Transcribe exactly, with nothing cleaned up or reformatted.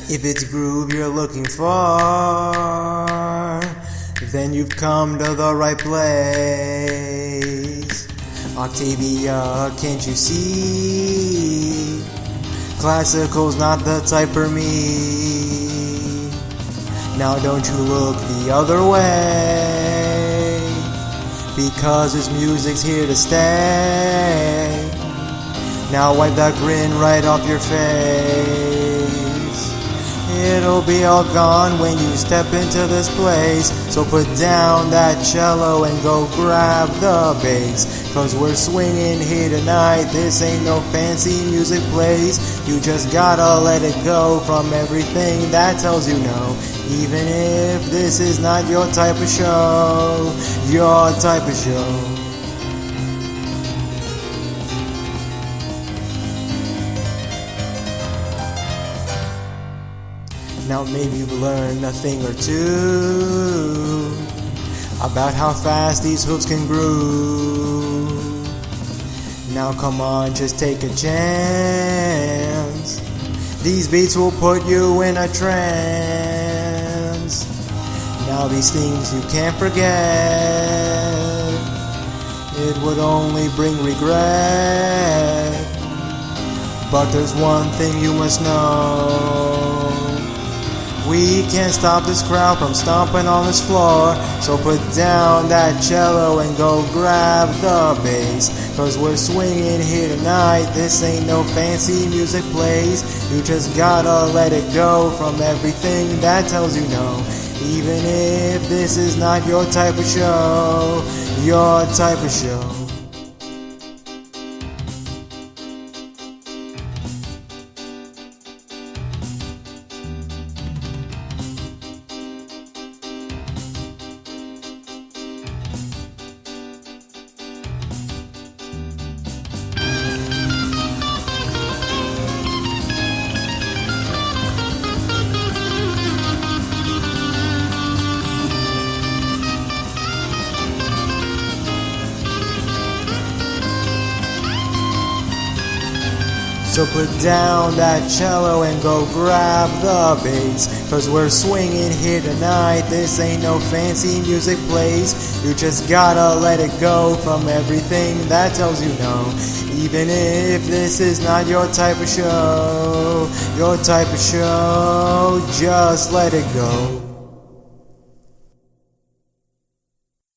If it's groove you're looking for, then you've come to the right place. Octavia, can't you see? Classical's not the type for me. Now don't you look the other way, because this music's here to stay. Now wipe that grin right off your face. It'll be all gone when you step into this place. So put down that cello and go grab the bass, cause we're swinging here tonight. This ain't no fancy music place. You just gotta let it go from everything that tells you no. Even if this is not your type of show, your type of show. Now maybe you've learned a thing or two about how fast these hooves can groove. Now come on, just take a chance. These beats will put you in a trance. Now these things you can't forget. It would only bring regret. But there's one thing you must know. We can't stop this crowd from stomping on this floor. So put down that cello and go grab the bass, cause we're swinging here tonight. This ain't no fancy music place. You just gotta let it go from everything that tells you no. Even if this is not your type of show, your type of show. So put down that cello and go grab the bass, cause we're swinging here tonight. This ain't no fancy music place. You just gotta let it go from everything that tells you no. Even if this is not your type of show, your type of show, just let it go.